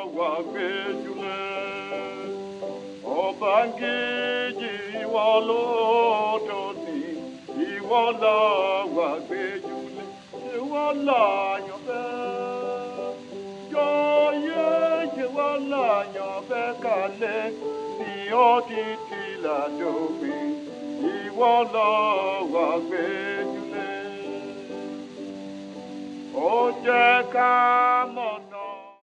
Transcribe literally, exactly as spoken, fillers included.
wà gbẹ́júlẹ̀. Ọba Ngéjì ìwọ lóòótọ́ ni, ìwọ là wà gbẹ́júlẹ̀, ìwọ là yànfẹ́. Jọyé ìwọ là yànfẹ́ kalẹ̀, ní ọ títí làdópin, ìwọ là wà gbẹ́júlẹ̀. Ó jẹ́ ká mọ̀